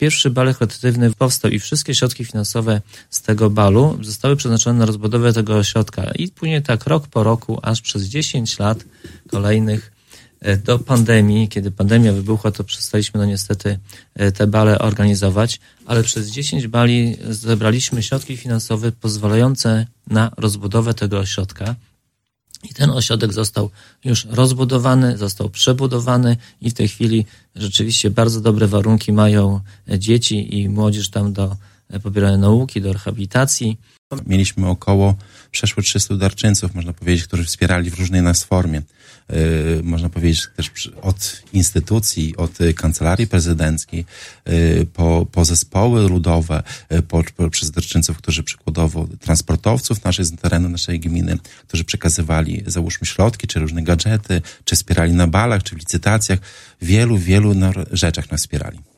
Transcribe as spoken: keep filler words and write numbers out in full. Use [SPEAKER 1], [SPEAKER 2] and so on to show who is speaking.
[SPEAKER 1] pierwszy bal charytatywny powstał i wszystkie środki finansowe z tego balu zostały przeznaczone na rozbudowę tego ośrodka. I później tak rok po roku, aż przez dziesięć lat kolejnych do pandemii, kiedy pandemia wybuchła, to przestaliśmy no niestety te bale organizować, ale przez dziesięć bali zebraliśmy środki finansowe pozwalające na rozbudowę tego ośrodka. I ten ośrodek został już rozbudowany, został przebudowany i w tej chwili rzeczywiście bardzo dobre warunki mają dzieci i młodzież tam do pobierania nauki, do rehabilitacji.
[SPEAKER 2] Mieliśmy około przeszło trzystu darczyńców, można powiedzieć, którzy wspierali w różnej nas formie. Yy, można powiedzieć też od instytucji, od kancelarii prezydenckiej, yy, po, po zespoły ludowe, yy, po, po, przez darczyńców, którzy przykładowo transportowców naszych z terenu naszej gminy, którzy przekazywali, załóżmy, środki, czy różne gadżety, czy wspierali na balach, czy w licytacjach. W wielu, wielu rzeczach nas wspierali.